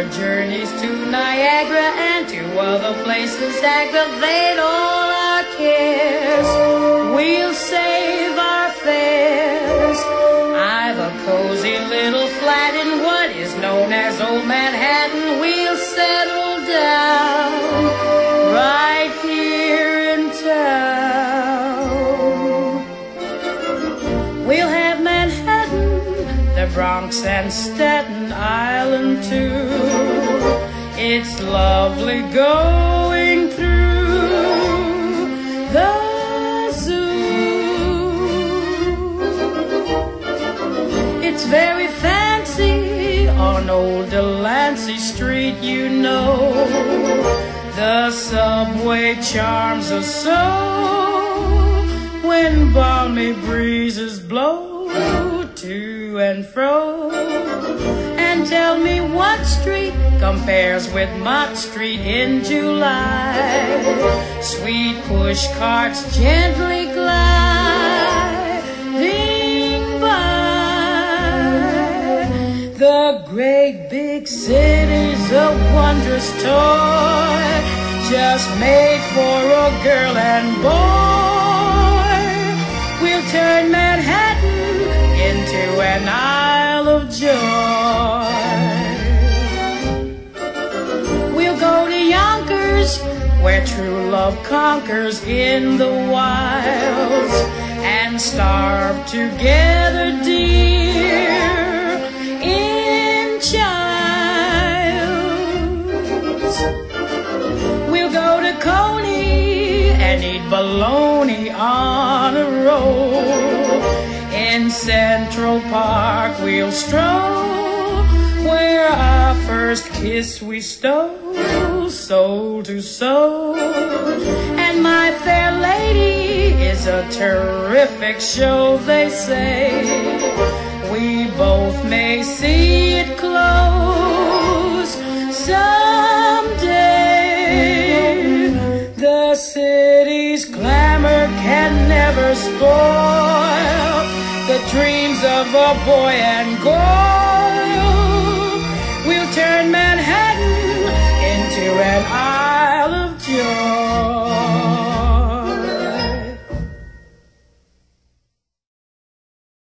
journeys to Niagara and to other places aggravate all our cares. We'll save our fares. I've a cozy little flat in what is known as Old Manhattan. We'll settle down right here in town. We'll have Manhattan, the Bronx and Staten Island too. It's lovely going through the zoo. It's very fancy on old Delancey Street, you know. The subway charms us so when balmy breezes blow to and fro. And tell me what street compares with Mott Street in July. Sweet push carts gently gliding by. The great big city's a wondrous toy, just made for a girl and boy. We'll turn Manhattan into an Isle of Joy. We'll go to Yonkers, where true love conquers in the wilds, and starve together, dear, in childs. We'll go to Coney and eat bologna on a roll. In Central Park we'll stroll, where our first kiss we stole, soul to soul. And My Fair Lady is a terrific show, they say. We both may see it close someday. The city's glamour can never spoil the dreams of a boy and girl.